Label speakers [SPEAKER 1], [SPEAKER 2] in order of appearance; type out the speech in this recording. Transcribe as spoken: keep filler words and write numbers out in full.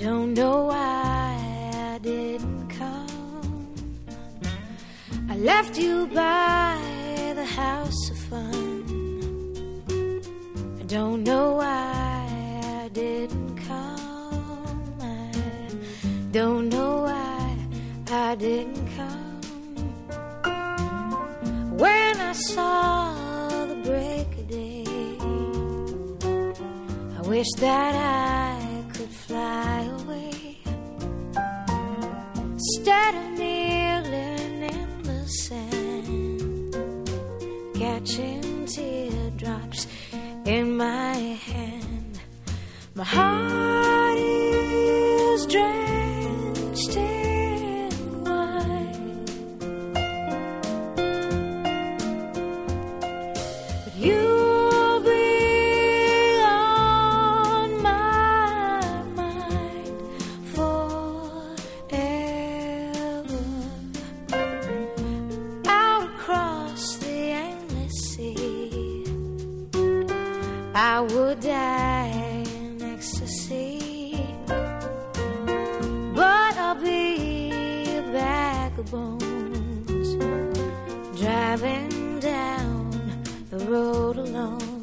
[SPEAKER 1] don't know why I didn't come. I left you by the house of fun. I don't know why I didn't come. I don't know why I didn't come. When I saw the break of day, I wish that I could fly away instead of kneeling in the sand, catching teardrops in my hand. My heart is drenched in wine, but you'll be on my mind forever. Out across the endless sea, I would die in ecstasy, but I'll be a bag of bones driving down the road alone.